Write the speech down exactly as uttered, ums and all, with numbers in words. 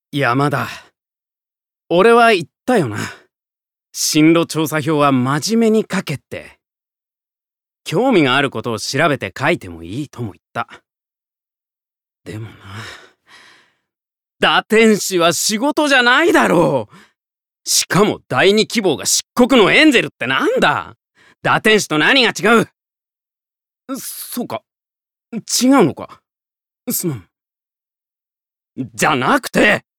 山田、俺は言ったよな。進路調査票は真面目に書けって。興味があることを調べて書いてもいいとも言った。でもな、打天使は仕事じゃないだろう。しかも第二希望が漆黒のエンゼルってなんだ。打天使と何が違う。そうか、違うのか。すまん。じゃなくて